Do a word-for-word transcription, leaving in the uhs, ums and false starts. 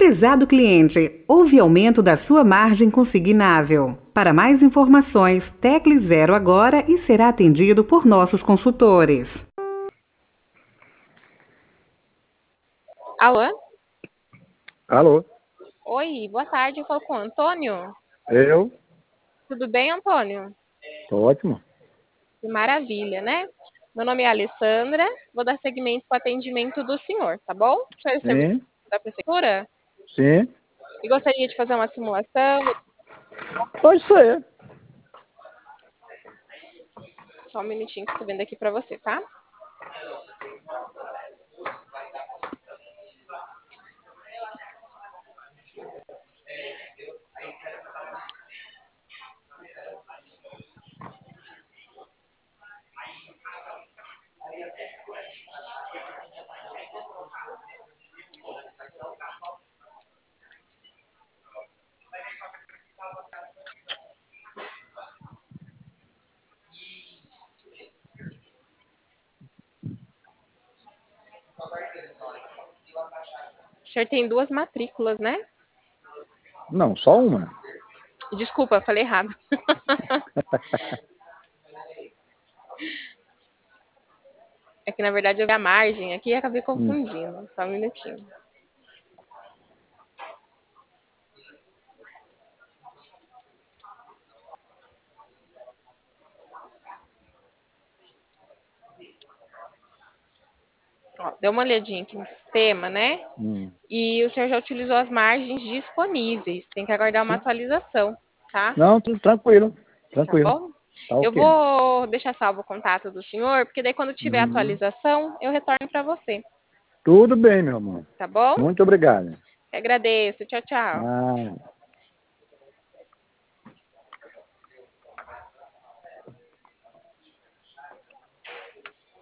Prezado cliente, houve aumento da sua margem consignável. Para mais informações, tecle zero agora e será atendido por nossos consultores. Alô? Alô? Oi, boa tarde, eu falo com o Antônio. Eu? Tudo bem, Antônio? Tô ótimo. Que maravilha, né? Meu nome é Alessandra, vou dar seguimento para o atendimento do senhor, tá bom? O senhor é serviço Sim, da prefeitura? sim. E gostaria de fazer uma simulação. Pode ser. Só um minutinho que eu tô vendo aqui para você, tá? O senhor tem duas matrículas, né? Não, só uma. Desculpa, eu falei errado. É que na verdade eu vi a margem aqui e acabei Hum. confundindo. Só um minutinho. Ó, deu uma olhadinha aqui no sistema, né? Hum. E o senhor já utilizou as margens disponíveis. Tem que aguardar uma Sim. atualização, tá? Não, tudo tranquilo. Tá Tranquilo. bom? Tá Eu ok. vou deixar salvo o contato do senhor, porque daí quando tiver Hum. atualização, eu retorno para você, Tudo bem, meu amor. tá bom? Muito obrigado. Eu agradeço. Tchau, tchau. Ah.